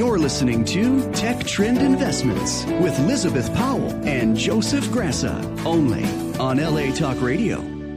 You're listening to Tech Trend Investments with Elizabeth Powell and Joseph Grassa, only on LA Talk Radio.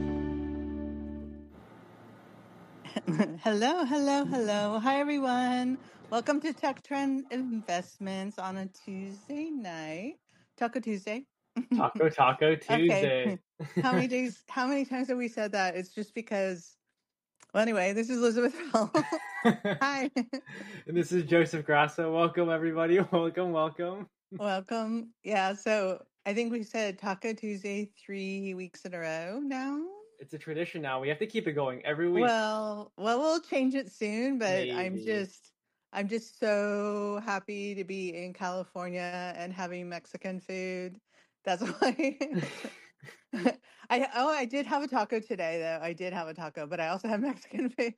Hello. Hi, everyone. Welcome to Tech Trend Investments on a Tuesday night. Taco Tuesday. Taco Tuesday. Okay. How many times have we said that? It's just because, well, anyway, this is Elizabeth Powell. Hi. And this is Joseph Grassa. Welcome, everybody. Welcome. Welcome. Yeah, so I think we said Taco Tuesday 3 weeks in a row now. It's a tradition now. We have to keep it going every week. Well, we'll change it soon, but Maybe. I'm just so happy to be in California and having Mexican food. That's why. I did have a taco today, though. I did have a taco, but I also have Mexican food.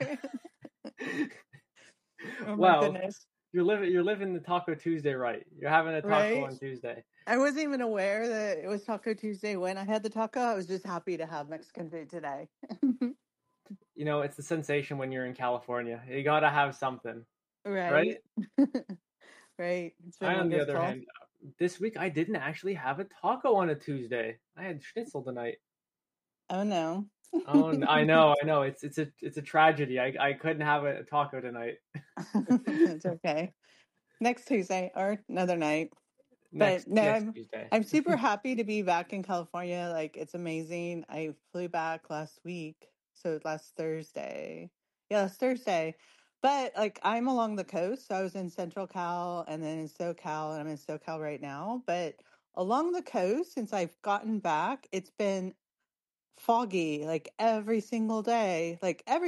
Oh my goodness. You're living the Taco Tuesday right. You're having a taco on Tuesday. I wasn't even aware that it was Taco Tuesday when I had the taco. I was just happy to have Mexican food today. You know, it's the sensation when you're in California. You got to have something. Right? Right. On the other hand, this week I didn't actually have a taco on a Tuesday. I had schnitzel tonight. Oh no. Oh, I know. It's a tragedy. I couldn't have a taco tonight. It's okay. Next Tuesday or another night. Next Tuesday. I'm super happy to be back in California. Like, it's amazing. I flew back last week. So last Thursday. Yeah, last Thursday. But like, I'm along the coast. So I was in Central Cal and then in SoCal, and I'm in SoCal right now. But along the coast, since I've gotten back, it's been foggy like every single day.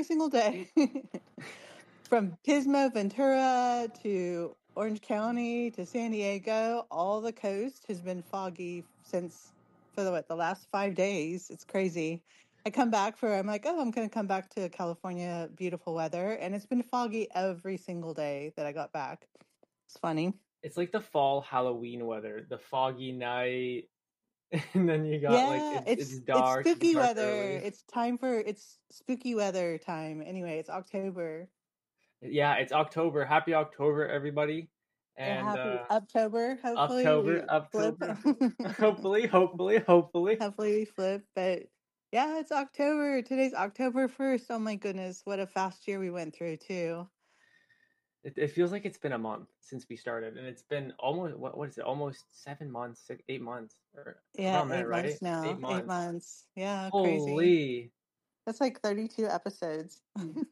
From Pismo, Ventura to Orange County to San Diego, all the coast has been foggy for the last 5 days. It's crazy. I'm like, I'm going to come back to California, beautiful weather. And it's been foggy every single day that I got back. It's funny. It's like the fall Halloween weather, the foggy night. And then you got it's dark. It's spooky weather. Early. It's spooky weather time. Anyway, it's October. Yeah, it's October. Happy October, everybody. And happy October. October. Hopefully we flip. But yeah, it's October. Today's October 1st. Oh my goodness, what a fast year we went through too. It feels like it's been a month since we started, and it's been almost what is it? Almost 7 months, 8 months, or 8 months now. 8 months. Yeah, holy. Crazy. That's like 32 episodes.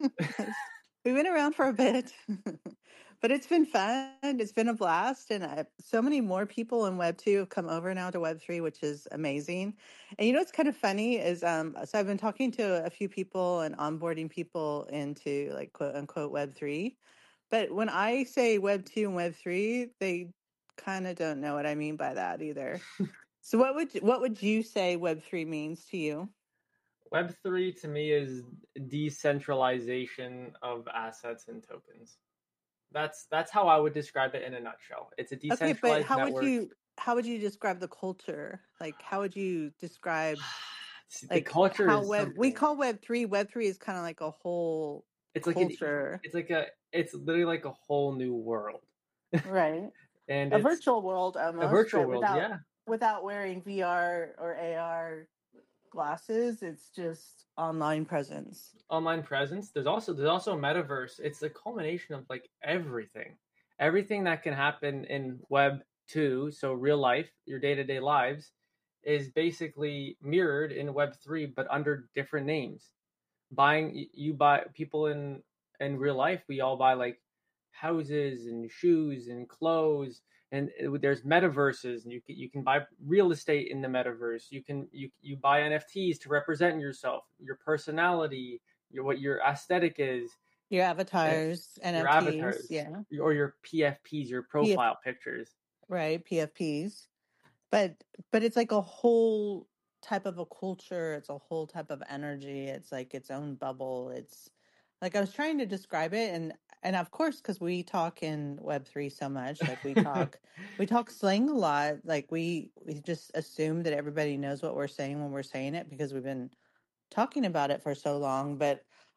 We went around for a bit, but it's been fun. It's been a blast, and so many more people in Web 2 have come over now to Web 3, which is amazing. And you know what's kind of funny is, so I've been talking to a few people and onboarding people into like quote unquote Web 3. But when I say Web 2 and Web 3, they kind of don't know what I mean by that either. So what would you say Web 3 means to you? Web 3 to me is decentralization of assets and tokens. That's how I would describe it in a nutshell. It's a decentralized network. How would you describe the culture? Like, how would you describe the culture? We call Web 3. Web 3 is kind of like a whole culture. It's literally like a whole new world, right? And a virtual world almost. A virtual world, without wearing VR or AR glasses. It's just online presence. There's also a metaverse. It's a culmination of like everything that can happen in Web 2. So real life, your day-to-day lives, is basically mirrored in Web 3, but under different names. You buy people in real life. We all buy like houses and shoes and clothes. And there's metaverses, and you can buy real estate in the metaverse. You buy NFTs to represent yourself, your personality, what your aesthetic is, your avatars, NFTs, your avatars, or your PFPs, your profile pictures, right? PFPs, but it's like a whole type of a culture. It's a whole type of energy. It's like its own bubble. It's like I was trying to describe it, and of course, because we talk in Web3 so much, like we talk slang a lot. Like we just assume that everybody knows what we're saying when we're saying it because we've been talking about it for so long. But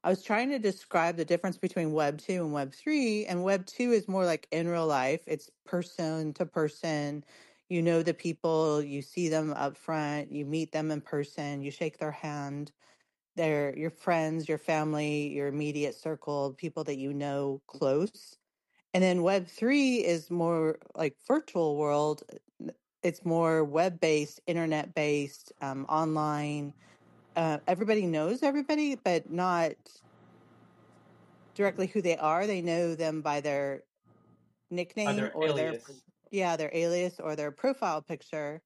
I was trying to describe the difference between Web 2 and Web 3, and Web 2 is more like in real life. It's person to person. You know the people, you see them up front, you meet them in person, you shake their hand. They're your friends, your family, your immediate circle, people that you know close. And then Web 3 is more like virtual world. It's more web-based, internet-based, online. Everybody knows everybody, but not directly who they are. They know them by their nickname Other or alias. their alias or their profile picture.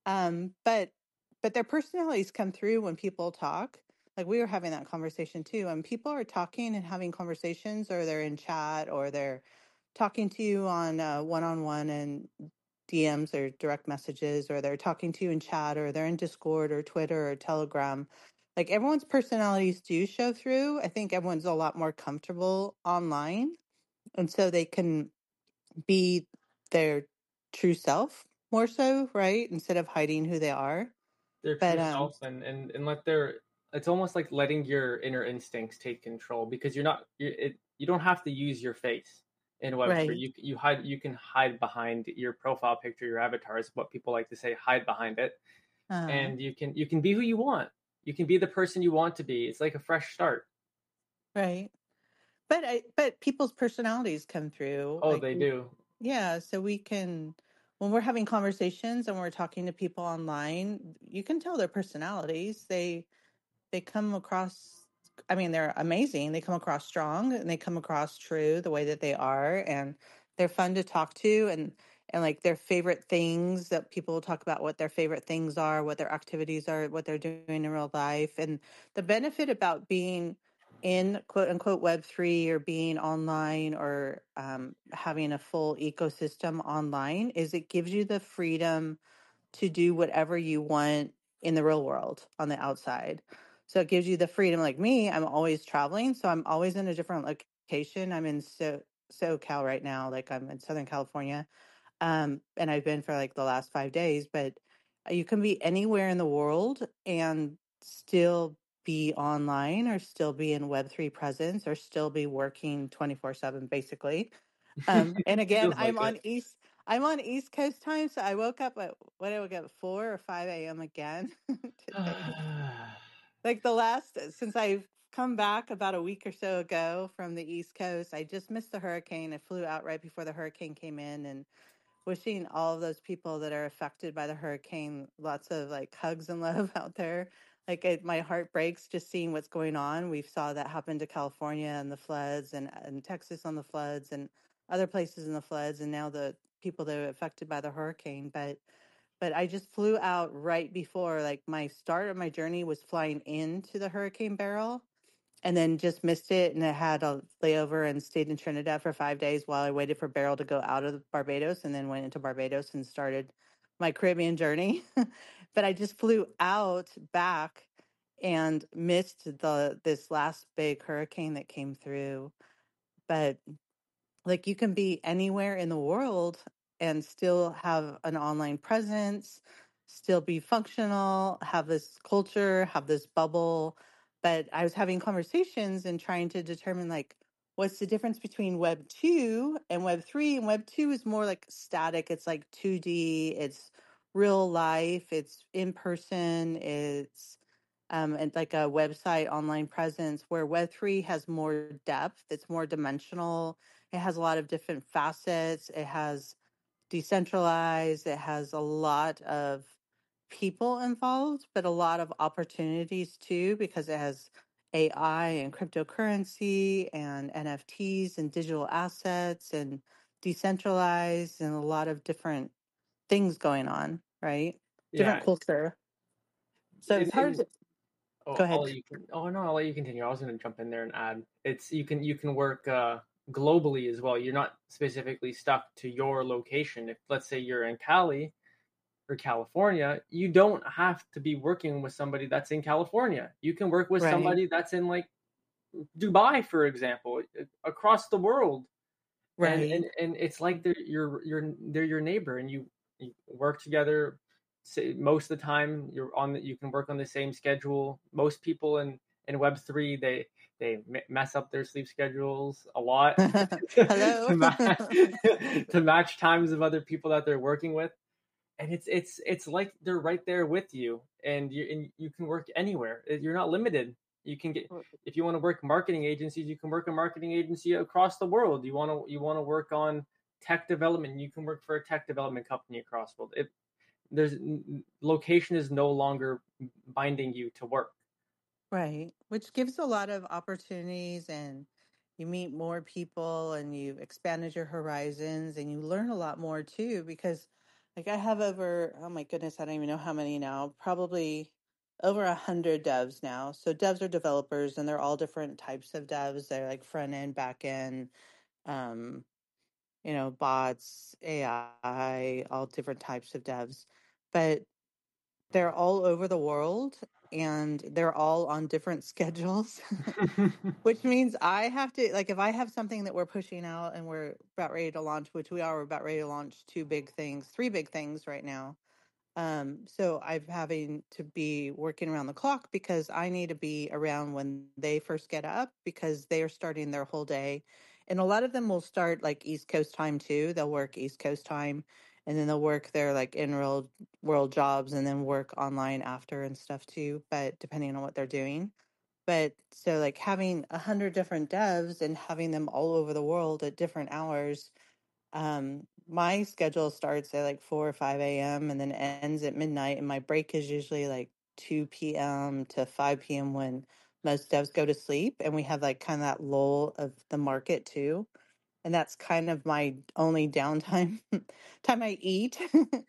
But their personalities come through when people talk. Like we were having that conversation too. And people are talking and having conversations, or they're in chat, or they're talking to you on one-on-one and DMs or direct messages, or they're talking to you in chat, or they're in Discord or Twitter or Telegram. Like everyone's personalities do show through. I think everyone's a lot more comfortable online, and so they can be their true self more so, right? Instead of hiding who they are. Their But true self, and let their, it's almost like letting your inner instincts take control, because you don't have to use your face in Web3. right. You can hide behind your profile picture, your avatar is what people like to say, hide behind it, Uh, and you can be who you want. You can be the person you want to be. It's like a fresh start. right. But people's personalities come through. Oh, Like they do. yeah, so we can, when we're having conversations and we're talking to people online, you can tell their personalities. They come across, I mean, they're amazing. They come across strong and they come across true the way that they are, and they're fun to talk to, and like their favorite things, that people will talk about what their favorite things are, what their activities are, what they're doing in real life. And the benefit about being in quote unquote Web3, or being online, or having a full ecosystem online, is it gives you the freedom to do whatever you want in the real world on the outside. So it gives you the freedom. Like me, I'm always traveling, so I'm always in a different location. I'm in SoCal right now, like I'm in Southern California, and I've been for like the last 5 days. But you can be anywhere in the world and still be online, or still be in Web3 presence, or still be working 24/7, basically. And again, Feels like it. I'm on East Coast time, so I woke up at what I woke up at 4 or 5 a.m. again today. Like the last since I've come back about a week or so ago from the East Coast, I just missed the hurricane. I flew out right before the hurricane came in, and wishing all of those people that are affected by the hurricane lots of like hugs and love out there. Like my heart breaks just seeing what's going on. We saw that happen to California and the floods, and Texas on the floods, and other places in the floods, and now the people that are affected by the hurricane. But I just flew out right before, like my start of my journey was flying into the hurricane barrel, and then just missed it. And I had a layover and stayed in Trinidad for 5 days while I waited for Beryl to go out of Barbados, and then went into Barbados and started my Caribbean journey. But I just flew out back and missed this last big hurricane that came through. But like you can be anywhere in the world and still have an online presence, still be functional, have this culture, have this bubble. But I was having conversations and trying to determine like what's the difference between Web 2 and Web 3. And Web 2 is more like static. It's like 2D, it's real life, it's in person, it's and like a website online presence, where Web3 has more depth, it's more dimensional, it has a lot of different facets, it has decentralized, it has a lot of people involved, but a lot of opportunities too, because it has AI and cryptocurrency and NFTs and digital assets and decentralized, and a lot of different things going on, right? Different Yeah. culture. So it's hard In to Oh, go I'll ahead. let you. Oh no, I'll let you continue. I was going to jump in there and add. It's you can work globally as well. You're not specifically stuck to your location. If let's say you're in Cali or California, you don't have to be working with somebody that's in California. You can work with Right, somebody that's in like Dubai, for example, across the world, right. and it's like they're your neighbor, and you work together. Say, most of the time, you can work on the same schedule. Most people in Web3 they mess up their sleep schedules a lot Hello. to match times of other people that they're working with, and it's like they're right there with you, and you can work anywhere. You're not limited. You can get, if you want to work marketing agencies, you can work a marketing agency across the world. You want to work on tech development, you can work for a tech development company across the world. There's location is no longer binding you to work. Right. Which gives a lot of opportunities, and you meet more people and you've expanded your horizons and you learn a lot more too. Because like I have over, oh my goodness, I don't even know how many now, probably over 100 devs now. So devs are developers and they're all different types of devs. They're like front end, back end, um, bots, AI, all different types of devs. But they're all over the world and they're all on different schedules, which means I have to, like, if I have something that we're pushing out and we're about ready to launch, which we are, we're about ready to launch three big things right now. So I'm having to be working around the clock because I need to be around when they first get up because they are starting their whole day. And a lot of them will start like East Coast time too. They'll work East Coast time and then they'll work their like in real world jobs and then work online after and stuff too, but depending on what they're doing. But so like having 100 different devs and having them all over the world at different hours, my schedule starts at like 4 or 5 a.m. and then ends at midnight. And my break is usually like 2 p.m. to 5 p.m. when most devs go to sleep. And we have like kind of that lull of the market too. And that's kind of my only downtime time I eat.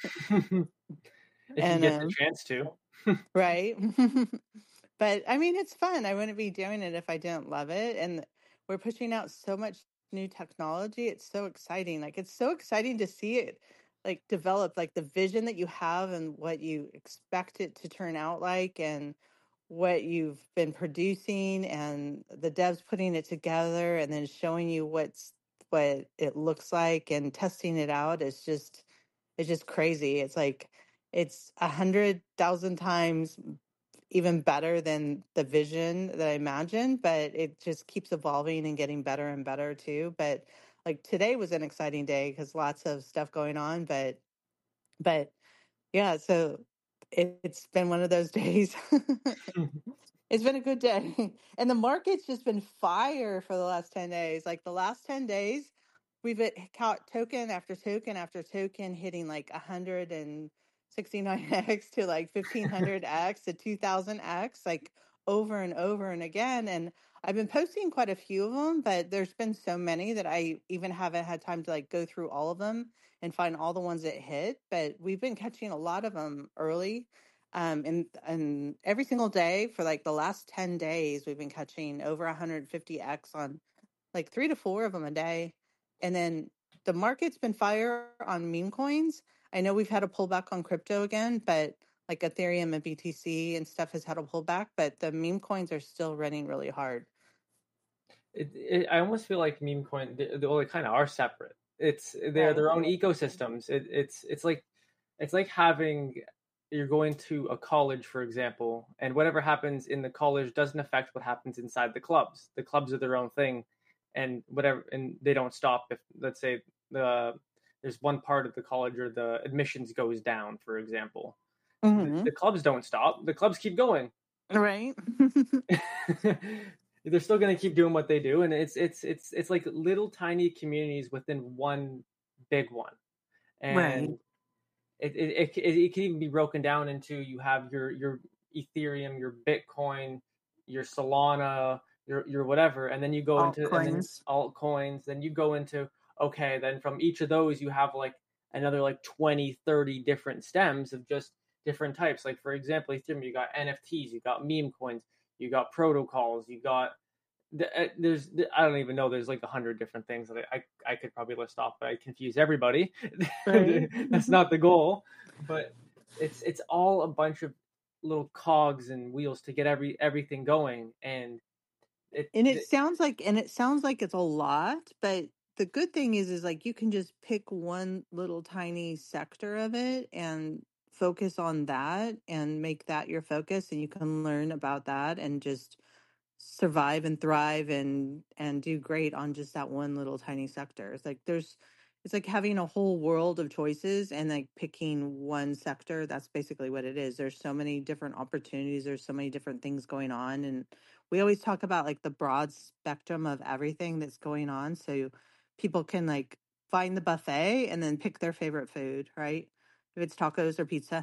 If you And get the chance to. right. But I mean, it's fun. I wouldn't be doing it if I didn't love it. And we're pushing out so much new technology. It's so exciting. Like, it's so exciting to see it like develop, like the vision that you have and what you expect it to turn out like, and what you've been producing, and the devs putting it together and then showing you what it looks like and testing it out. It's just crazy. It's like, it's 100,000 times even better than the vision that I imagined, but it just keeps evolving and getting better and better too. But like today was an exciting day because lots of stuff going on, but yeah, so it's been one of those days. It's been a good day. And the market's just been fire for the last 10 days. Like the last 10 days, we've caught token after token after token hitting like 169x to like 1500x to 2000x, like over and over and again. And I've been posting quite a few of them, but there's been so many that I even haven't had time to like go through all of them and find all the ones that hit. But we've been catching a lot of them early, and every single day for like the last 10 days, we've been catching over 150x on like 3 to 4 of them a day. And then the market's been fire on meme coins. I know we've had a pullback on crypto again, but like Ethereum and BTC and stuff has had a pullback, but the meme coins are still running really hard. I almost feel like meme coin, they kind of are separate. They're Right. their own ecosystems. It's like having, you're going to a college, for example, and whatever happens in the college doesn't affect what happens inside the clubs. The clubs are their own thing, and whatever, and they don't stop if, let's say, there's one part of the college or the admissions goes down, for example. Mm-hmm. The clubs don't stop. The clubs keep going. Right. They're still going to keep doing what they do, and it's like little tiny communities within one big one, Right. and it can even be broken down into, you have your Ethereum, your Bitcoin, your Solana, your whatever, and then you go into, and then Altcoins. altcoins, then you go into, okay, then from each of those you have like another like 20-30 different stems of just different types. Like for example, Ethereum, you got NFTs, you got meme coins, you got protocols, you got there's, I don't even know, there's like 100 different things that I could probably list off, but I confuse everybody. Right. That's not the goal, but it's all a bunch of little cogs and wheels to get everything going, and And it sounds like it's a lot, but the good thing is like you can just pick one little tiny sector of it and focus on that and make that your focus, and you can learn about that and just survive and thrive and do great on just that one little tiny sector. It's like having a whole world of choices and like picking one sector. That's basically what it is. There's so many different opportunities, there's so many different things going on, and we always talk about like the broad spectrum of everything that's going on, so people can like find the buffet and then pick their favorite food, right? If it's tacos or pizza.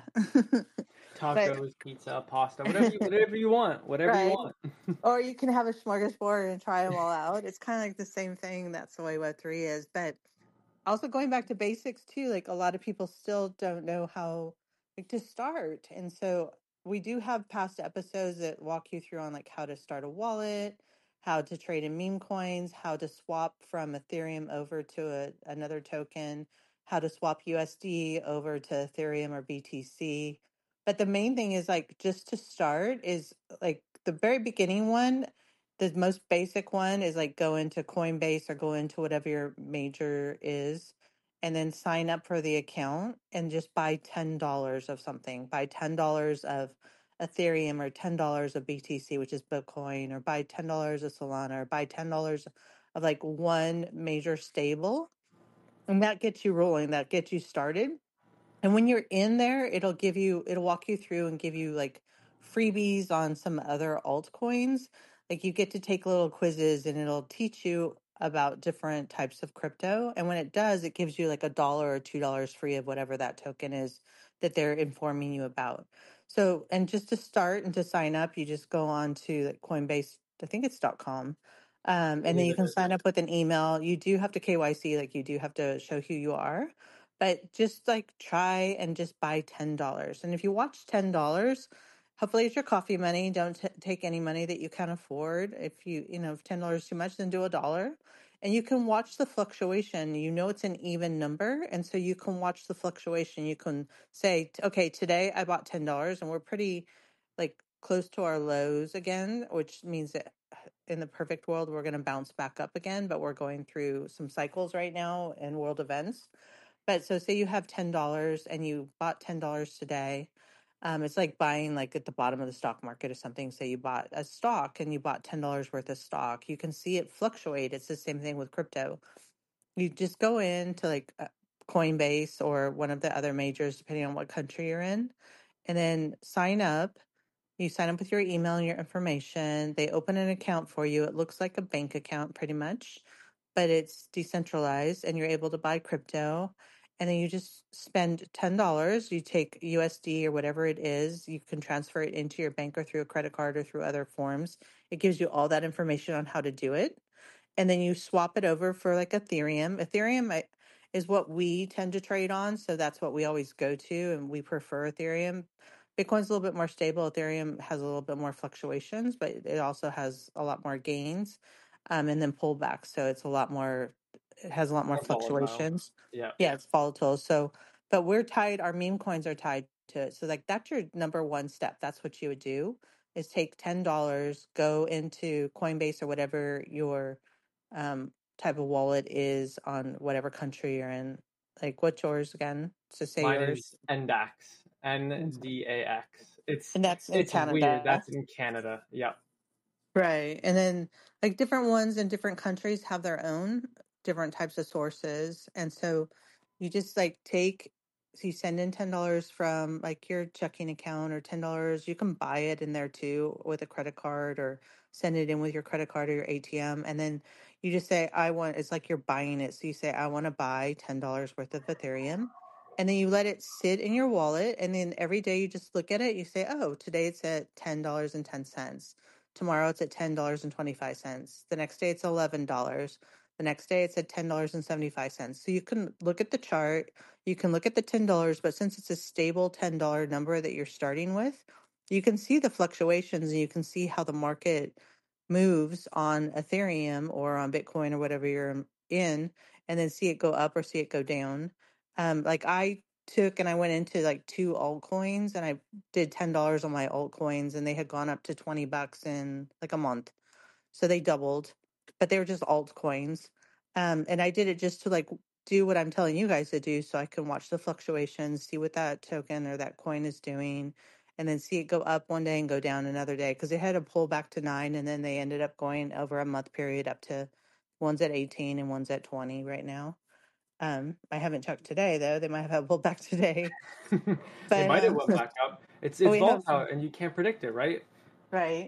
But Tacos, pizza, pasta, whatever you want, whatever you right. want. Or you can have a smorgasbord and try them all out. It's kind of like the same thing. That's the way Web3 is. But also going back to basics too, like a lot of people still don't know how like to start. And so we do have past episodes that walk you through on like how to start a wallet, how to trade in meme coins, how to swap from Ethereum over to another token, how to swap USD over to Ethereum or BTC. But the main thing is like just to start is like the very beginning one, the most basic one is like go into Coinbase or go into whatever your major is and then sign up for the account and just buy $10 of something. Buy $10 of Ethereum or $10 of BTC, which is Bitcoin, or buy $10 of Solana, or buy $10 of like one major stable. And that gets you rolling, that gets you started. And when you're in there, it'll walk you through and give you like freebies on some other altcoins. Like you get to take little quizzes and it'll teach you about different types of crypto. And when it does, it gives you like $1 or $2 free of whatever that token is that they're informing you about. So, and just to start and to sign up, you just go on to like Coinbase, I think it's .com. I And then believe you it can is. sign up with an email. You do have to KYC, like you do have to show who you are, but just like try and just buy $10. And if you watch $10, hopefully it's your coffee money. Don't take any money that you can't afford. If $10 is too much, then do $1. And you can watch the fluctuation. You know it's an even number. And so you can watch the fluctuation. You can say, okay, today I bought $10 and we're pretty like close to our lows again, which means that in the perfect world, we're going to bounce back up again, but we're going through some cycles right now in world events. But so say you have $10 and you bought $10 today. It's like buying like at the bottom of the stock market or something. Say you bought a stock and you bought $10 worth of stock. You can see it fluctuate. It's the same thing with crypto. You just go into like Coinbase or one of the other majors, depending on what country you're in, and then sign up. You sign up with your email and your information. They open an account for you. It looks like a bank account pretty much, but it's decentralized and you're able to buy crypto. And then you just spend $10. You take USD or whatever it is. You can transfer it into your bank or through a credit card or through other forms. It gives you all that information on how to do it, and then you swap it over for like Ethereum. Is what we tend to trade on, so that's what we always go to, and we prefer Ethereum. Bitcoin's a little bit more stable. Ethereum has a little bit more fluctuations, but it also has a lot more gains, and then pullbacks. So it's a lot more. It has a lot more More volatile. fluctuations. Yeah. Yeah, it's volatile. So, but we're tied. Our meme coins are tied to it. So like that's your number one step. That's what you would do is take $10, go into Coinbase or whatever your type of wallet is on whatever country you're in. Like, what's yours again? So say Mine is yours. NDAX. NDAX. And that's in It's weird. Canada. That's in Canada. Yeah. Right. And then like different ones in different countries have their own different types of sources. And so you just like so you send in $10 from like your checking account or $10. You can buy it in there too with a credit card or send it in with your credit card or your ATM. And then you just say, it's like you're buying it. So you say, I want to buy $10 worth of Ethereum. And then you let it sit in your wallet. And then every day you just look at it. You say, oh, today it's at $10.10. Tomorrow it's at $10.25. The next day it's $11. The next day it's at $10.75. So you can look at the chart, you can look at the $10, but since it's a stable $10 number that you're starting with, you can see the fluctuations and you can see how the market moves on Ethereum or on Bitcoin or whatever you're in, and then see it go up or see it go down. Like I took and I went into like two altcoins and I did $10 on my altcoins and they had gone up to $20 in like a month. So they doubled, but they were just altcoins. And I did it just to like do what I'm telling you guys to do so I can watch the fluctuations, see what that token or that coin is doing. and then see it go up one day and go down another day, because it had a pull back to 9, and then they ended up going over a month period up to one's at 18 and one's at 20 right now. I haven't checked today though. They might have had a pull back today, It but might have went back up. It's we have volatile and you can't predict it, right? right.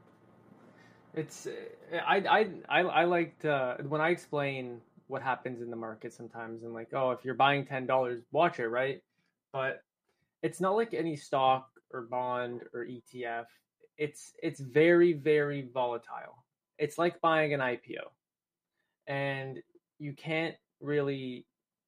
It's I liked when I explain what happens in the market sometimes, and like, oh, if you're buying $10, watch it, right? But it's not like any stock or bond or ETF. It's very, very volatile. It's like buying an IPO, and you can't really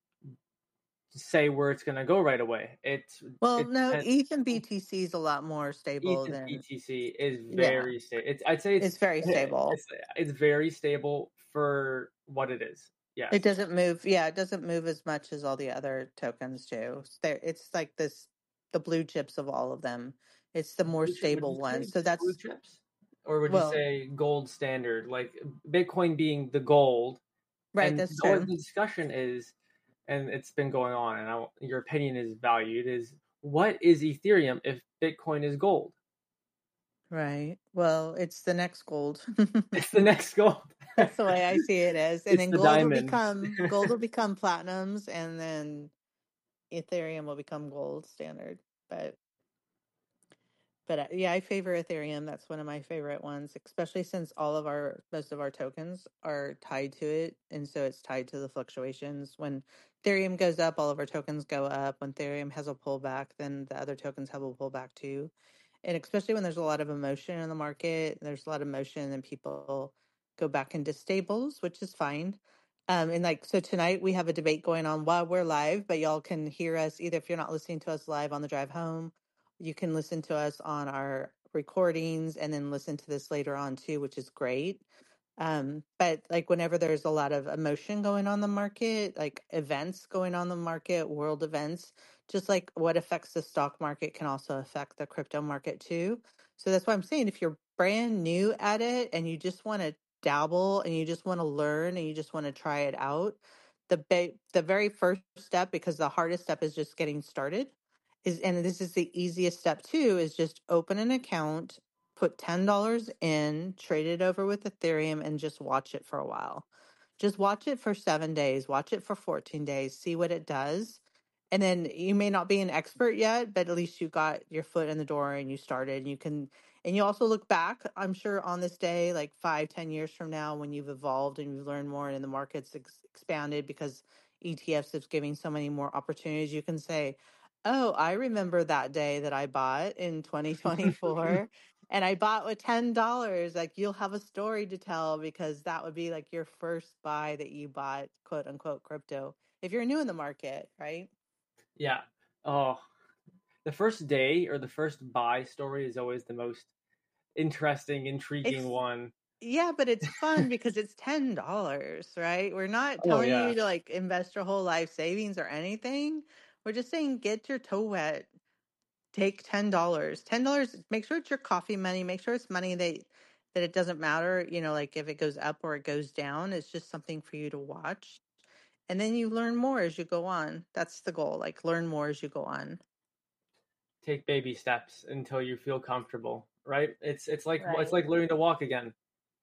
say where it's going to go right away. Well, It no, depends. Ethan BTC is a lot more stable Ethan than, BTC is yeah, very stable. I'd say it's very stable. it's very stable for what it is. It Yes. doesn't move. Yeah, it doesn't move as much as all the other tokens do. It's like this, the blue chips of all of them. It's the more Would you stable one. say So blue that's, chips, or would you well, say gold standard, like Bitcoin being the gold? right, And that's true. the discussion is, and it's been going on, and your opinion is valued. Is what is Ethereum if Bitcoin is gold? Right. Well, it's the next gold. It's the next gold. That's the way I see it as. And It's then the diamond. gold will become platinums, and then Ethereum will become gold standard. But yeah, I favor Ethereum. That's one of my favorite ones, especially since most of our tokens are tied to it. And so it's tied to the fluctuations. When Ethereum goes up, all of our tokens go up. When Ethereum has a pullback, then the other tokens have a pullback too. And especially when there's a lot of emotion in the market, there's a lot of emotion and people go back into stables, which is fine. And like, so tonight we have a debate going on while we're live, but y'all can hear us either if you're not listening to us live on the drive home, you can listen to us on our recordings and then listen to this later on too, which is great. But like whenever there's a lot of emotion going on the market, like events going on the market, world events, just like what affects the stock market can also affect the crypto market too. So that's why I'm saying if you're brand new at it and you just want to dabble and you just want to learn and you just want to try it out, the very first step, because the hardest step is just getting started, is, and this is the easiest step too, is just open an account, put $10 in, trade it over with Ethereum, and just watch it for a while. Just watch it for 7 days, watch it for 14 days, see what it does. And then you may not be an expert yet, but at least you got your foot in the door and you started. And you can, and you also look back, I'm sure, on this day, like 5-10 years from now, when you've evolved and you've learned more and the market's expanded because ETFs is giving so many more opportunities, you can say, oh, I remember that day that I bought in 2024 and I bought with $10. Like you'll have a story to tell because that would be like your first buy that you bought, quote unquote, crypto. If you're new in the market, right? Yeah. Oh, the first day or the first buy story is always the most interesting, intriguing It's, one. yeah, but it's fun because it's $10, right? We're not Oh telling yeah. you to like invest your whole life savings or anything. We're just saying get your toe wet. Take $10. $10, make sure it's your coffee money. Make sure it's money that it doesn't matter, like if it goes up or it goes down. It's just something for you to watch. And then you learn more as you go on. That's the goal. Like learn more as you go on. Take baby steps until you feel comfortable, right? It's Right. like learning to walk again.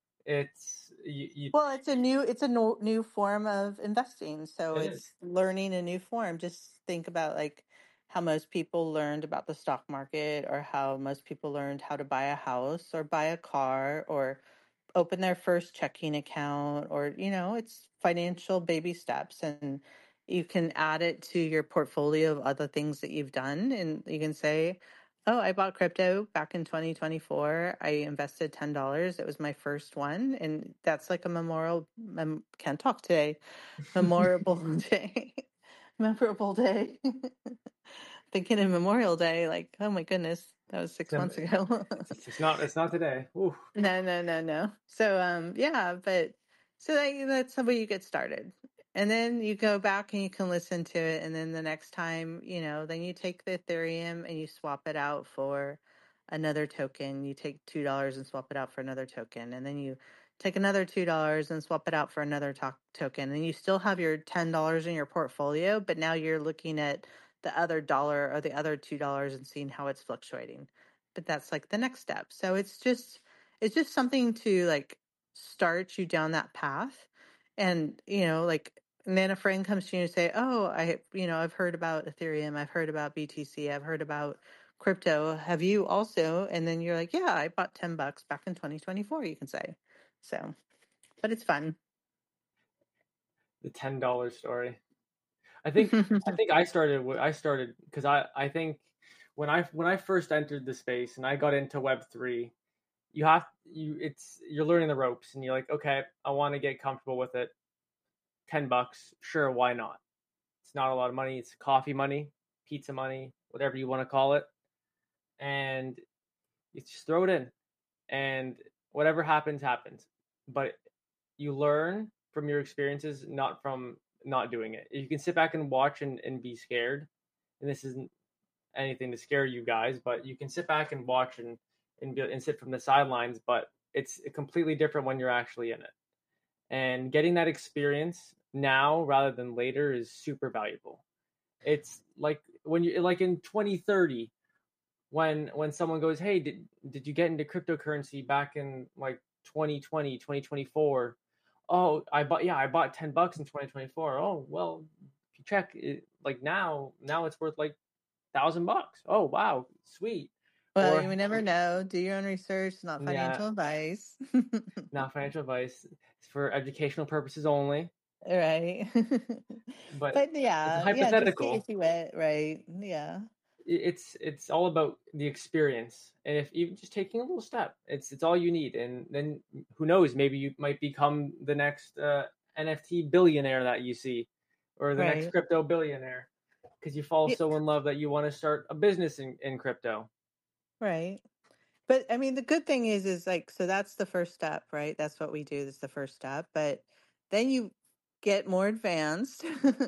It's you Well, it's a new form of investing. So it is. it's learning a new form. Just think about like how most people learned about the stock market, or how most people learned how to buy a house or buy a car or open their first checking account, or it's financial baby steps, and you can add it to your portfolio of other things that you've done, and you can say, oh, I bought crypto back in 2024. I invested $10. It was my first one, and that's like a can't talk today, memorable day. Memorable day. Thinking of Memorial Day, like, oh my goodness, that was 6 months ago. It's not today. Ooh. No, no, no, no. So, yeah, but so that's the way you get started. And then you go back and you can listen to it. And then the next time, then you take the Ethereum and you swap it out for another token. You take $2 and swap it out for another token. And then you take another $2 and swap it out for another token. And you still have your $10 in your portfolio, but now you're looking at the other dollar or the other $2 and seeing how it's fluctuating. But that's like the next step. So it's just something to like start you down that path. And, like, and then a friend comes to you and say, "Oh, I've heard about Ethereum, I've heard about BTC, I've heard about crypto. Have you also?" And then you're like, "Yeah, I bought $10 back in 2024," you can say. So, but it's fun. The $10 story. I think I started because I think when I first entered the space and I got into Web3, you're learning the ropes and you're like, okay, I want to get comfortable with it. $10, sure, why not? It's not a lot of money. It's coffee money, pizza money, whatever you want to call it, and you just throw it in, and whatever happens, happens. But you learn from your experiences, not from not doing it. You can sit back and watch and be scared, and this isn't anything to scare you guys, but you can sit back and watch and sit from the sidelines, but it's completely different when you're actually in it. And getting that experience now rather than later is super valuable. It's like when you like in 2030 when someone goes, "Hey, did you get into cryptocurrency back in like 2020, 2024?" "Oh, I bought $10 in 2024." "Oh, well, if you check it, like now it's worth like $1,000. Oh, wow, sweet." Well, Or you never know. Do your own research, not yeah, financial advice. not financial advice. It's for educational purposes only. Right. But But it's yeah, just get hypothetical. into it, right? Yeah. It's all about the experience, and if even just taking a little step, it's all you need. And then who knows, maybe you might become the next NFT billionaire that you see, or the next Right. crypto billionaire, because you fall Yeah, so in love that you want to start a business in crypto. right. But I mean, the good thing is like, so that's the first step, right? That's what we do. That's the first step. But then you get more advanced,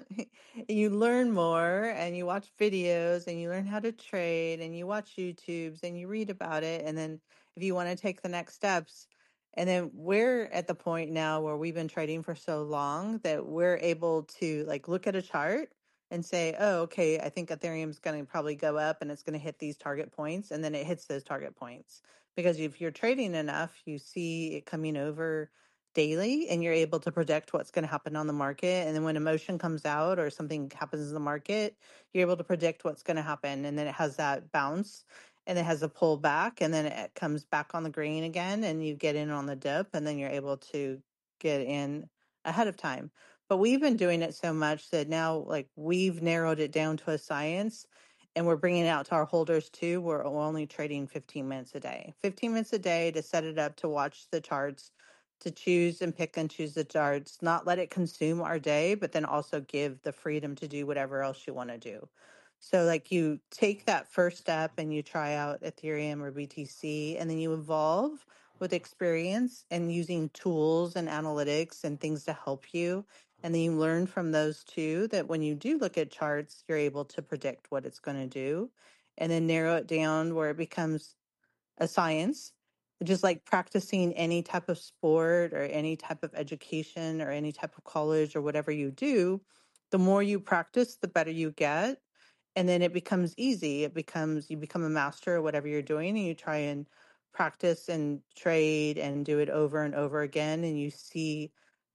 and you learn more, and you watch videos, and you learn how to trade, and you watch YouTubes, and you read about it. And then if you want to take the next steps, and then we're at the point now where we've been trading for so long that we're able to like look at a chart and say, "Oh, okay, I think Ethereum's going to probably go up and it's going to hit these target points," and then it hits those target points. Because if you're trading enough, you see it coming over daily and you're able to predict what's going to happen on the market. And then when emotion comes out or something happens in the market, you're able to predict what's going to happen. And then it has that bounce and it has a pull back and then it comes back on the green again and you get in on the dip and then you're able to get in ahead of time. But we've been doing it so much that now, like, we've narrowed it down to a science and we're bringing it out to our holders too. We're only trading 15 minutes a day. 15 minutes a day to set it up to watch the charts, to choose and pick and choose the charts, not let it consume our day, but then also give the freedom to do whatever else you want to do. So, like, you take that first step and you try out Ethereum or BTC, and then you evolve with experience and using tools and analytics and things to help you. And then you learn from those too, that when you do look at charts, you're able to predict what it's going to do and then narrow it down where it becomes a science, just like practicing any type of sport or any type of education or any type of college or whatever you do. The more you practice, the better you get. And then it becomes easy. You become a master of whatever you're doing and you try and practice and trade and do it over and over again. And you see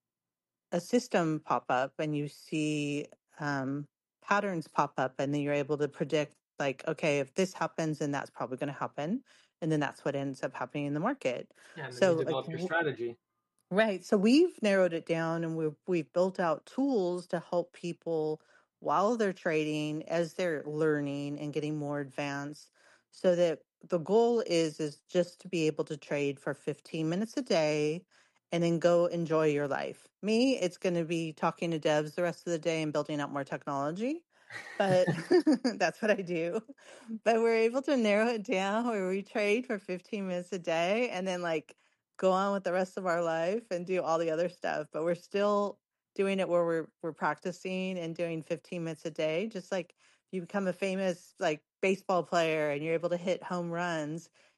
a system pop up and you see um, patterns pop up, and then you're able to predict, like, okay, if this happens, then that's probably going to happen. And then that's what ends up happening in the market. Yeah, and then you So, like, develop your strategy. right. So we've narrowed it down and we've built out tools to help people while they're trading, as they're learning and getting more advanced, so that the goal is just to be able to trade for 15 minutes a day and then go enjoy your life. Me, it's going to be talking to devs the rest of the day and building out more technology. But that's what I do. But we're able to narrow it down where we trade for 15 minutes a day and then like go on with the rest of our life and do all the other stuff. But we're still doing it where we're practicing and doing 15 minutes a day. Just like you become a famous like baseball player and you're able to hit home runs,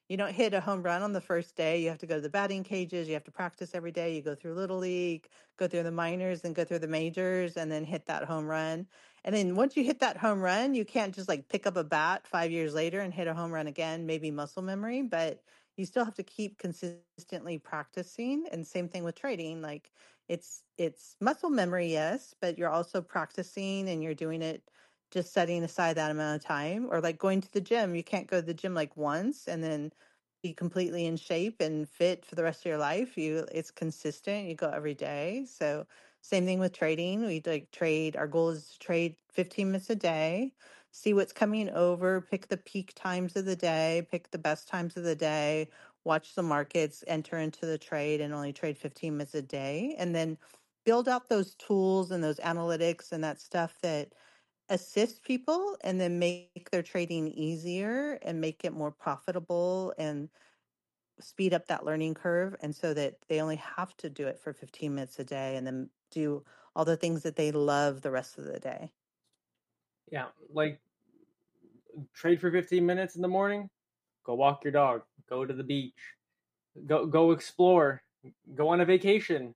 you don't hit a home run on the first day. You have to go to the batting cages. You have to practice every day. You go through little league, go through the minors, then go through the majors, and then hit that home run. And then once you hit that home run, you can't just like pick up a bat 5 years later and hit a home run again, maybe muscle memory, but you still have to keep consistently practicing. And same thing with trading. Like it's muscle memory, yes, but you're also practicing and you're doing it just setting aside that amount of time. Or like going to the gym. You can't go to the gym like once and then be completely in shape and fit for the rest of your life. It's consistent. You go every day. So same thing with trading. We like trade. Our goal is to trade 15 minutes a day, see what's coming over, pick the peak times of the day, pick the best times of the day, watch the markets, enter into the trade, and only trade 15 minutes a day. And then build out those tools and those analytics and that stuff that assist people and then make their trading easier and make it more profitable and speed up that learning curve. And so that they only have to do it for 15 minutes a day and then do all the things that they love the rest of the day. Yeah, like trade for 15 minutes in the morning, go walk your dog, go to the beach, go explore, go on a vacation,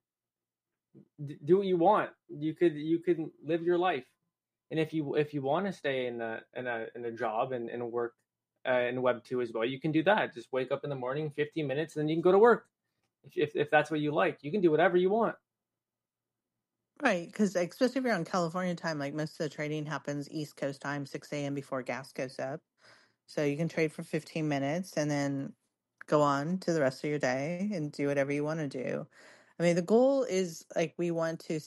do what you want. You could live your life. And if you want to stay in a job and work in Web 2 as well, you can do that. Just wake up in the morning, 15 minutes, and then you can go to work. If that's what you like, you can do whatever you want. Right, because especially if you're on California time, like most of the trading happens East Coast time, 6 a.m. before gas goes up. So you can trade for 15 minutes and then go on to the rest of your day and do whatever you want to do. I mean, the goal is like we want to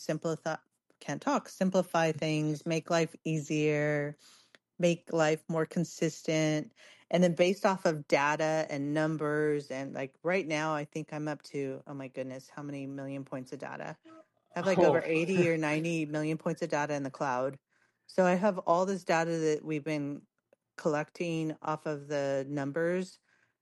simplify things, make life easier, make life more consistent. And then based off of data and numbers, and like right now, I think I'm up to, oh my goodness, how many million points of data? I have like over Oh, 80 or 90 million points of data in the cloud. So I have all this data that we've been collecting off of the numbers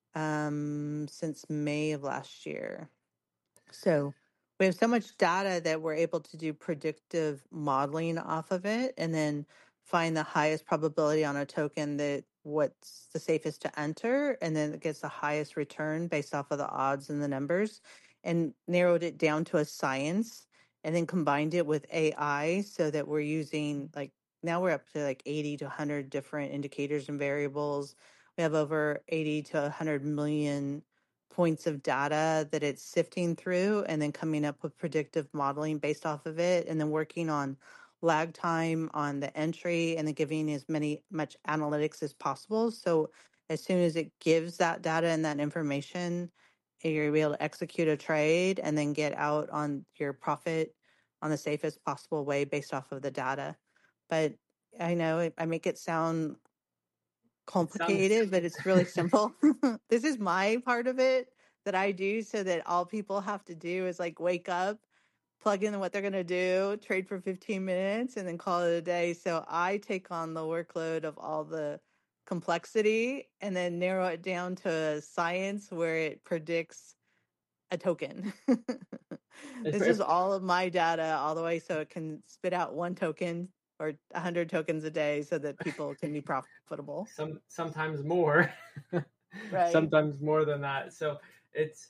since May of last year. So we have so much data that we're able to do predictive modeling off of it and then find the highest probability on a token that what's the safest to enter. And then it gets the highest return based off of the odds and the numbers and narrowed it down to a science and then combined it with AI so that we're using like now we're up to like 80 to 100 different indicators and variables. We have over 80 to 100 million points of data that it's sifting through and then coming up with predictive modeling based off of it and then working on lag time on the entry and then giving as much analytics as possible. So as soon as it gives that data and that information, you're able to execute a trade and then get out on your profit on the safest possible way based off of the data. But I know I make it sound it sounds complicated, but it's really simple. This is my part of it that I do so that all people have to do is like wake up, plug in what they're going to do, trade for 15 minutes, and then call it a day. So I take on the workload of all the complexity and then narrow it down to a science where it predicts a token. it's, This is all of my data all the way so it can spit out one token or 100 tokens a day so that people can be profitable. sometimes more, Right. sometimes more than that. So it's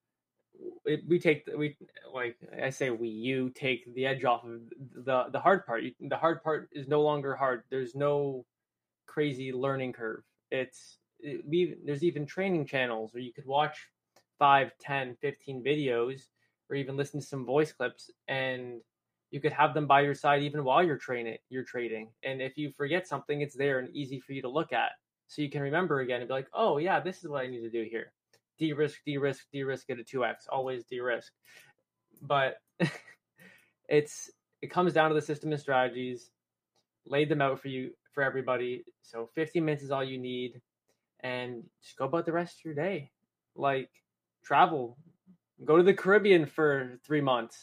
we like I say you take the edge off of the hard part. The hard part is no longer hard. There's no crazy learning curve. There's even training channels where you could watch 5, 10, 15 videos or even listen to some voice clips, and you could have them by your side even while you're trading. And if you forget something, it's there and easy for you to look at. So you can remember again and be like, oh yeah, this is what I need to do here. De-risk, de-risk, de-risk at a 2x. Always de-risk. But it comes down to the system and strategies, laid them out for everybody. So 15 minutes is all you need, and just go about the rest of your day. Like travel, go to the Caribbean for 3 months.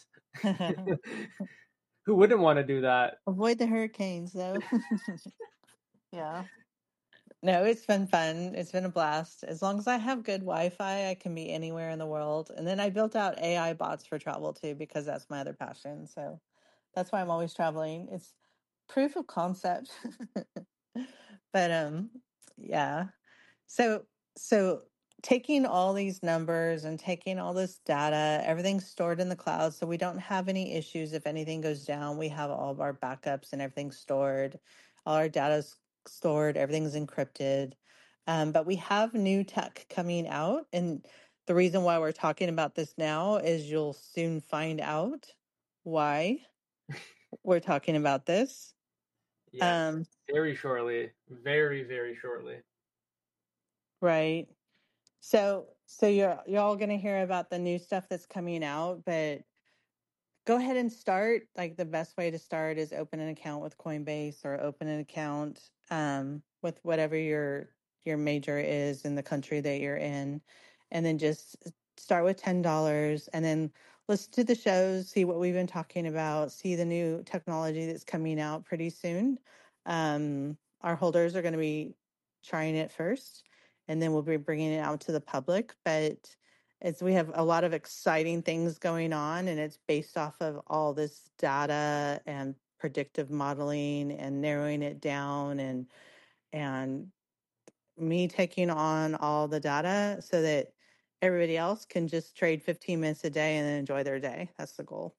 Who wouldn't want to do that? Avoid the hurricanes, though. Yeah. No, it's been fun. It's been a blast. As long as I have good Wi-Fi, I can be anywhere in the world. And then I built out AI bots for travel too, because that's my other passion. So that's why I'm always traveling. It's proof of concept. But yeah. So taking all these numbers and taking all this data, everything's stored in the cloud. So we don't have any issues. If anything goes down, we have all of our backups and everything's stored. All our data's stored, everything's encrypted. But we have new tech coming out. And the reason why we're talking about this now is you'll soon find out why we're talking about this. Yes, very shortly, very, very shortly. Right. So you're all going to hear about the new stuff that's coming out, but go ahead and start. Like the best way to start is open an account with Coinbase or open an account with whatever your major is in the country that you're in, and then just start with $10, and then listen to the shows, see what we've been talking about, see the new technology that's coming out pretty soon. Our holders are going to be trying it first, and then we'll be bringing it out to the public, but we have a lot of exciting things going on, and it's based off of all this data and predictive modeling and narrowing it down, and me taking on all the data so that everybody else can just trade 15 minutes a day and then enjoy their day. That's the goal.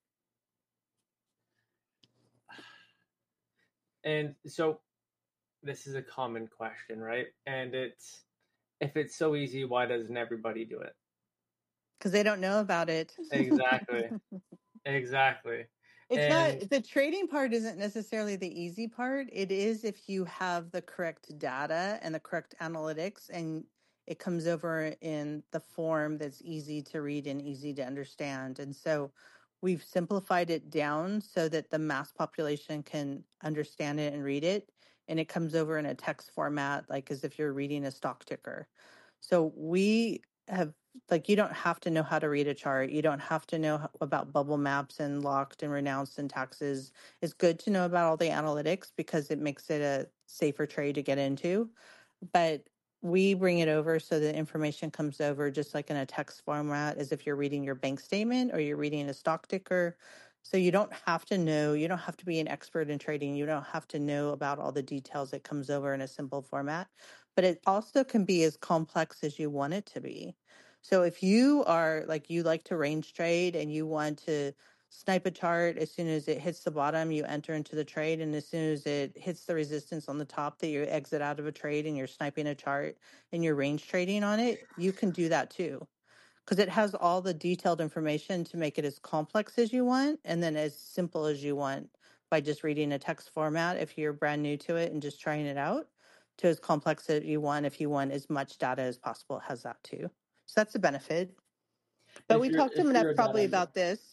And so this is a common question, right? And it's, if it's so easy, why doesn't everybody do it? Because they don't know about it. Exactly. Exactly. It's And not, the trading part isn't necessarily the easy part. It is if you have the correct data and the correct analytics, and it comes over in the form that's easy to read and easy to understand. And so we've simplified it down so that the mass population can understand it and read it. And it comes over in a text format, like as if you're reading a stock ticker. So we have, like, you don't have to know how to read a chart. You don't have to know about bubble maps and locked and renounced and taxes. It's good to know about all the analytics because it makes it a safer trade to get into. But we bring it over so the information comes over just like in a text format, as if you're reading your bank statement or you're reading a stock ticker. So you don't have to know, you don't have to be an expert in trading. You don't have to know about all the details. It comes over in a simple format, but it also can be as complex as you want it to be. So if you are like, you like to range trade and you want to snipe a chart, as soon as it hits the bottom, you enter into the trade. And as soon as it hits the resistance on the top, that you exit out of a trade and you're sniping a chart and you're range trading on it, you can do that too. Because it has all the detailed information to make it as complex as you want and then as simple as you want by just reading a text format if you're brand new to it and just trying it out, to as complex as you want if you want as much data as possible. It has that too. So that's a benefit. But we talked enough probably about this.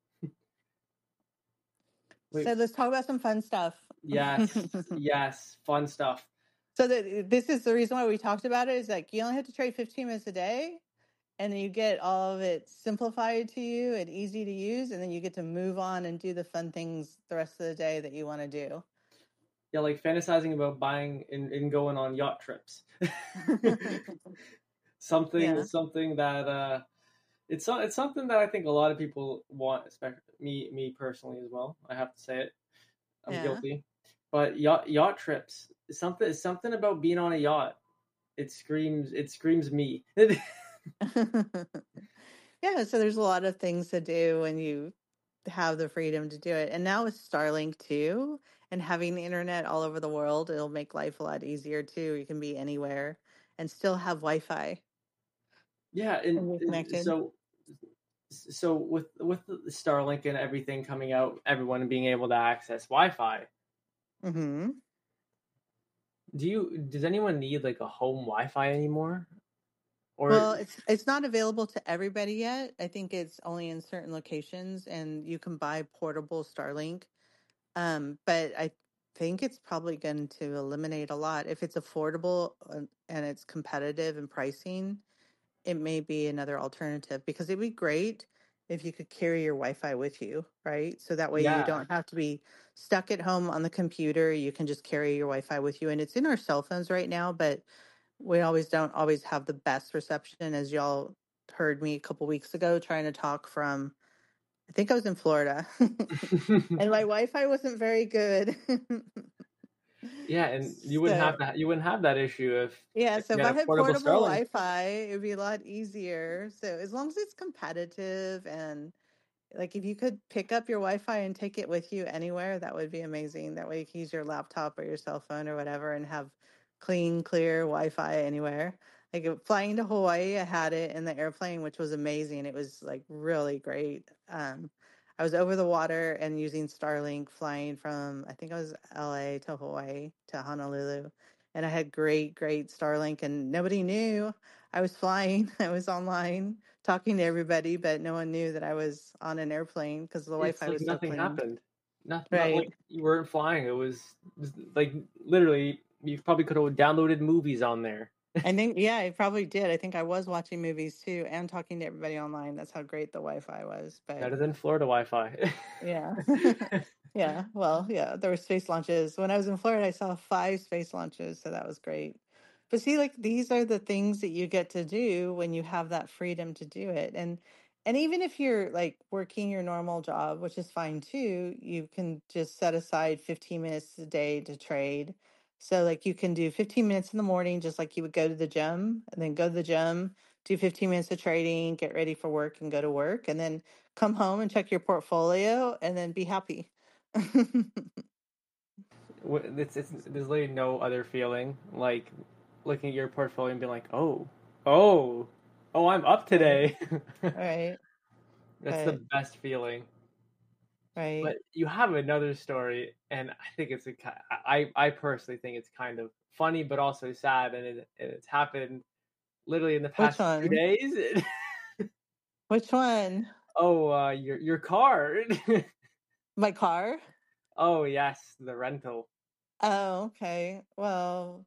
Wait. So let's talk about some fun stuff. Yes, yes, fun stuff. So this is the reason why we talked about it, is like you only have to trade 15 minutes a day, and then you get all of it simplified to you and easy to use, and then you get to move on and do the fun things the rest of the day that you want to do. Yeah, like fantasizing about buying and going on yacht trips. something that it's something that I think a lot of people want, especially me personally as well. I have to say it. I'm guilty. But yacht trips, something about being on a yacht. It screams me. Yeah, so there's a lot of things to do when you have the freedom to do it. And now with Starlink too, and having the internet all over the world, it'll make life a lot easier too. You can be anywhere and still have Wi-Fi. Yeah, and so with the Starlink and everything coming out, everyone being able to access Wi-Fi. Mm-hmm. Does anyone need like a home Wi-Fi anymore? Or well, it's not available to everybody yet. I think it's only in certain locations, and you can buy portable Starlink. But I think it's probably going to eliminate a lot if it's affordable and it's competitive in pricing. It may be another alternative, because it'd be great if you could carry your Wi-Fi with you, right? So that way you don't have to be stuck at home on the computer. You can just carry your Wi-Fi with you, and it's in our cell phones right now, but we don't always have the best reception, as y'all heard me a couple weeks ago trying to talk from, I think I was in Florida, and my Wi-Fi wasn't very good. Yeah, and So you wouldn't have that issue yeah, if so you if had I a had portable portable Starlink. Wi-Fi, it'd be a lot easier. So as long as it's competitive and like if you could pick up your Wi-Fi and take it with you anywhere, that would be amazing. That way you can use your laptop or your cell phone or whatever and have clean, clear Wi-Fi anywhere. Like flying to Hawaii, I had it in the airplane, which was amazing. It was like really great. I was over the water and using Starlink flying from I think I was LA to Hawaii to Honolulu. And I had great, great Starlink and nobody knew I was flying. I was online talking to everybody, but no one knew that I was on an airplane because the It's Wi-Fi like was so nothing clean. happened. Not Right. like you weren't flying. It was like literally you probably could have downloaded movies on there. I think, yeah, I probably did. I think I was watching movies too and talking to everybody online. That's how great the Wi-Fi was. But Better than Florida Wi-Fi. yeah. Yeah. Well, yeah, there were space launches. When I was in Florida, I saw 5 space launches, so that was great. But see, like these are the things that you get to do when you have that freedom to do it. And even if you're like working your normal job, which is fine too, you can just set aside 15 minutes a day to trade. So like you can do 15 minutes in the morning, just like you would go to the gym, and then go to the gym, do 15 minutes of trading, get ready for work and go to work, and then come home and check your portfolio and then be happy. It's there's literally no other feeling like looking at your portfolio and being like, oh, oh, I'm up Right. today. Right. That's the But best feeling. right. But you have another story, and I think I personally think it's kind of funny, but also sad, and it's happened literally in the Which past few one? days. Which one? Oh, your car. My car? Oh yes, the rental. Oh, okay. Well,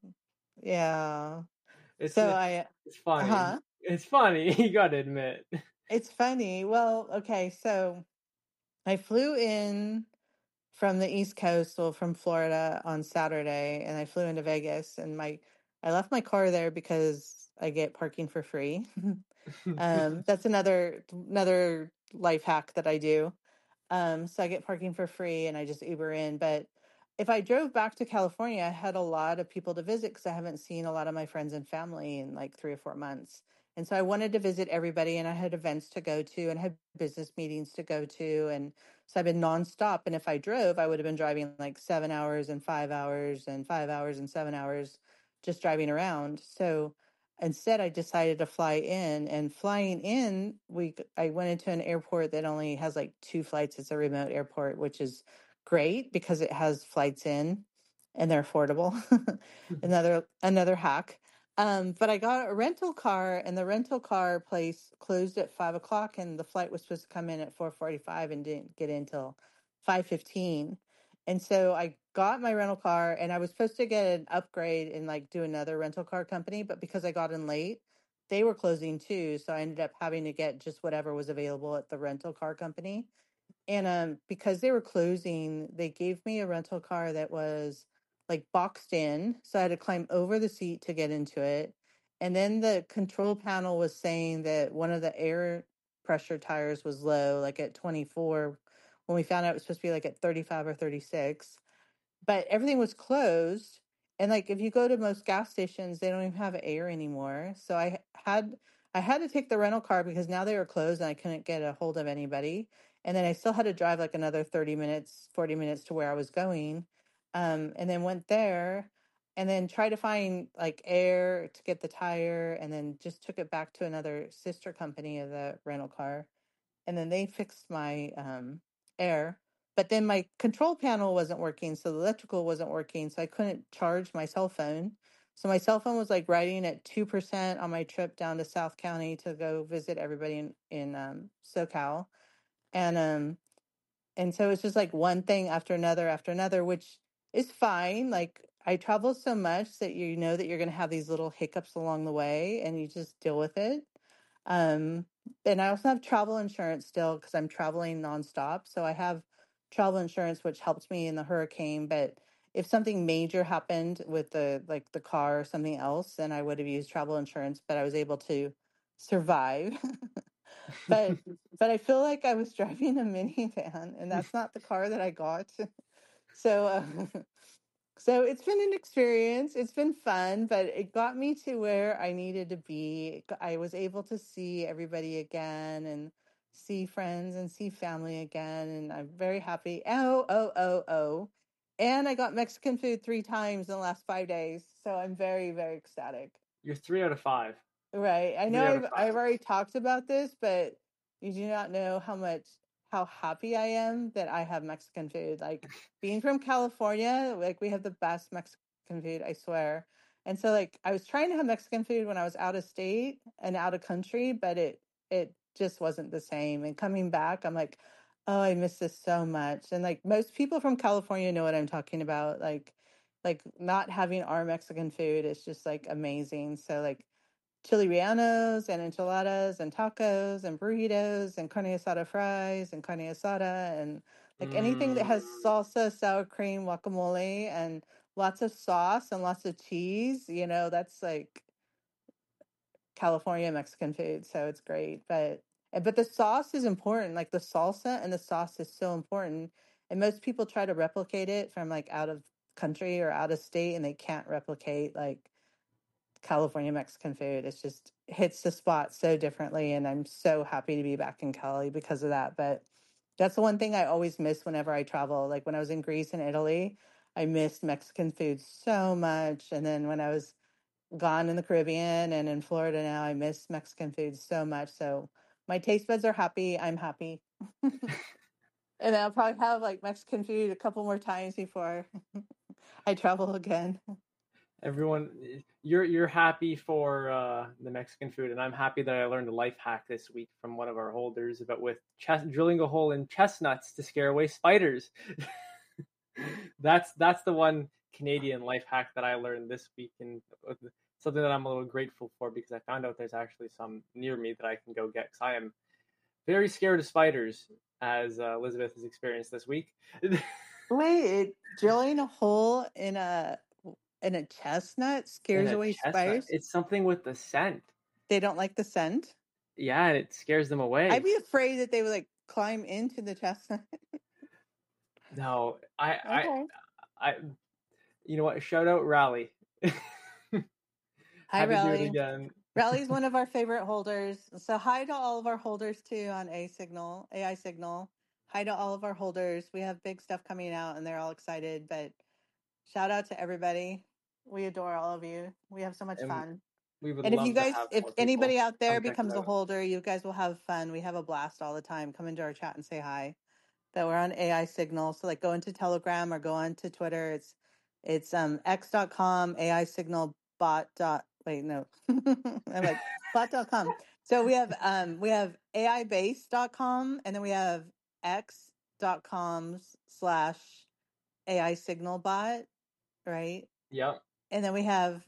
yeah. It's So it's I, it's funny. huh? It's funny. You gotta admit. It's funny. Well, okay. So I flew in from the East Coast, well, from Florida on Saturday, and I flew into Vegas, and I left my car there because I get parking for free. That's another life hack that I do. So I get parking for free and I just Uber in. But if I drove back to California, I had a lot of people to visit because I haven't seen a lot of my friends and family in like 3 or 4 months. And so I wanted to visit everybody and I had events to go to and had business meetings to go to. And so I've been nonstop. And if I drove, I would have been driving like 7 hours and 5 hours and 5 hours and 7 hours just driving around. So instead, I decided to fly in, and flying in, I went into an airport that only has like 2 flights. It's a remote airport, which is great because it has flights in and they're affordable. Another hack. But I got a rental car, and the rental car place closed at 5 o'clock, and the flight was supposed to come in at 4:45 and didn't get in till 5:15. And so I got my rental car and I was supposed to get an upgrade and like do another rental car company, but because I got in late, they were closing too. So I ended up having to get just whatever was available at the rental car company. And because they were closing, they gave me a rental car that was like boxed in. So I had to climb over the seat to get into it. And then the control panel was saying that one of the air pressure tires was low, like at 24, when we found out it was supposed to be like at 35 or 36, but everything was closed. And like if you go to most gas stations, they don't even have air anymore. So I had to take the rental car because now they were closed and I couldn't get a hold of anybody. And then I still had to drive like another 30 minutes, 40 minutes to where I was going. And then went there and then tried to find like air to get the tire and then just took it back to another sister company of the rental car, and then they fixed my air. But then my control panel wasn't working, so the electrical wasn't working, so I couldn't charge my cell phone. So my cell phone was like riding at 2% on my trip down to South County to go visit everybody in SoCal, and so it's just like one thing after another, which is fine. Like I travel so much that you know that you're going to have these little hiccups along the way, and you just deal with it. Um, and I also have travel insurance still because I'm traveling nonstop. So I have travel insurance, which helped me in the hurricane. But if something major happened with the car or something else, then I would have used travel insurance. But I was able to survive. but but I feel like I was driving a minivan, and that's not the car that I got. So So it's been an experience. It's been fun, but it got me to where I needed to be. I was able to see everybody again and see friends and see family again. And I'm very happy. Oh, oh, oh, oh. And I got Mexican food 3 times in the last 5 days. So I'm very, very ecstatic. You're 3 out of 5. Right. I know 3 out of 5. I've already talked about this, but you do not know how happy I am that I have Mexican food. Like being from California, like we have the best Mexican food, I swear. And so like I was trying to have Mexican food when I was out of state and out of country, but it just wasn't the same. And coming back, I'm like, oh, I miss this so much. And like most people from California know what I'm talking about. Like not having our Mexican food is just like amazing. So like chili rellenos and enchiladas and tacos and burritos and carne asada fries and carne asada and like anything that has Mm. salsa, sour cream, guacamole, and lots of sauce and lots of cheese. That's like California Mexican food, so it's great. But the sauce is important. Like the salsa and the sauce is so important, and most people try to replicate it from like out of country or out of state, and they can't replicate like California Mexican food. It's just hits the spot so differently. And I'm so happy to be back in Cali because of that. But that's the one thing I always miss whenever I travel. Like when I was in Greece and Italy, I missed Mexican food so much. And then when I was gone in the Caribbean and in Florida now, I miss Mexican food so much. So my taste buds are happy. I'm happy. And I'll probably have like Mexican food a couple more times before I travel again. Everyone, you're happy for the Mexican food, and I'm happy that I learned a life hack this week from one of our holders about drilling a hole in chestnuts to scare away spiders. That's the one Canadian life hack that I learned this week, and something that I'm a little grateful for because I found out there's actually some near me that I can go get because I am very scared of spiders, as Elizabeth has experienced this week. Wait, drilling a hole in a chestnut In scares a away chestnut, spiders? it's something with the scent. They don't like the scent? Yeah, and it scares them I'd away. be afraid that they would like climb into the chestnut. No, Okay. I, you know what? Shout out Rally. Hi, Had to do it Raleigh. again. Raleigh's one of our favorite holders. So hi to all of our holders too on AI Signal. Hi to all of our holders. We have big stuff coming out and they're all excited, but shout out to everybody. We adore all of you. We have so much And fun. we would And love to have if more people anybody out come there check it becomes a out. holder, you guys will have fun. We have a blast all the time. Come into our chat and say hi. That we're on AI Signal. So like go into Telegram or go onto Twitter. It's x.com AI Signal bot dot wait, no. I'm like bot.com. So we have AIbase.com and then we have x.com/AI Signal bot, right? Yep, And then we have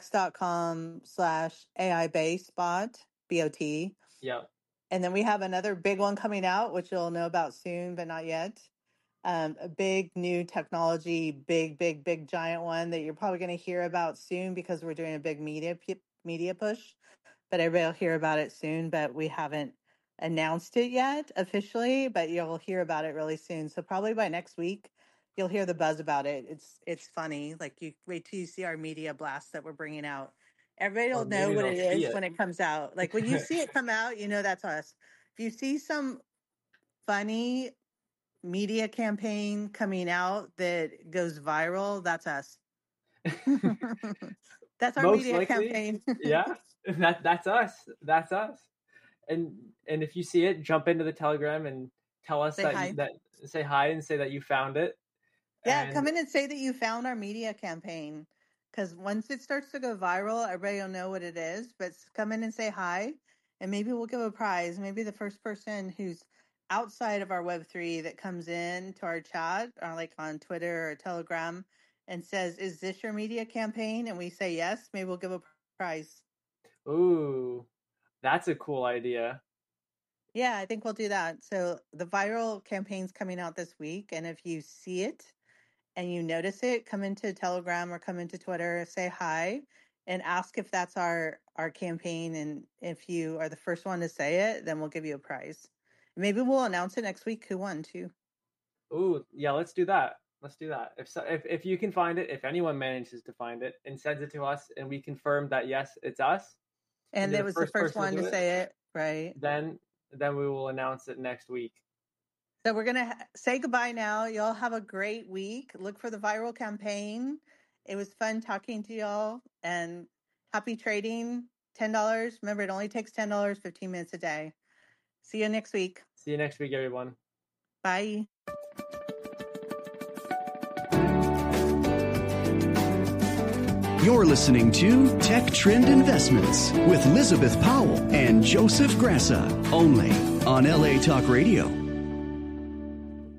x.com/AI base bot, BOT. yep. And then we have another big one coming out, which you'll know about soon, but not yet. A big new technology, big giant one that you're probably going to hear about soon because we're doing a big media push. But everybody will hear about it soon. But we haven't announced it yet officially, but you'll hear about it really soon. So probably by next week, you'll hear the buzz about it. It's funny. Like you wait till you see our media blast that we're bringing out. Everybody Or will know maybe what they'll it see is it. when it comes out. Like when you see it come out, you know that's us. If you see some funny media campaign coming out that goes viral, that's us. That's our Most media likely, campaign. yeah. That's us. That's us. And if you see it, jump into the Telegram and tell us Say hi. that say hi and say that you found it. Yeah, And come in and say that you found our media campaign. Because once it starts to go viral, everybody will know what it is. But come in and say hi, and maybe we'll give a prize. Maybe the first person who's outside of our Web3 that comes in to our chat, or like on Twitter or Telegram, and says, "Is this your media campaign?" and we say yes, maybe we'll give a prize. ooh, that's a cool idea. Yeah, I think we'll do that. So the viral campaign's coming out this week, and if you see it and you notice it, come into Telegram or come into Twitter, say hi, and ask if that's our campaign. And if you are the first one to say it, then we'll give you a prize. Maybe we'll announce it next week who won too. Ooh, yeah, let's do that. Let's do that. If you can find it, if anyone manages to find it and sends it to us, and we confirm that yes, it's us, and it was the first one to say it, right? Then we will announce it next week. So we're gonna say goodbye now. Y'all have a great week. Look for the viral campaign. It was fun talking to y'all, and happy trading. $10. Remember, it only takes $10, 15 minutes a day. See you next week. See you next week, everyone. Bye. You're listening to Tech Trend Investments with Elizabeth Powell and Joseph Grassa, only on LA Talk Radio.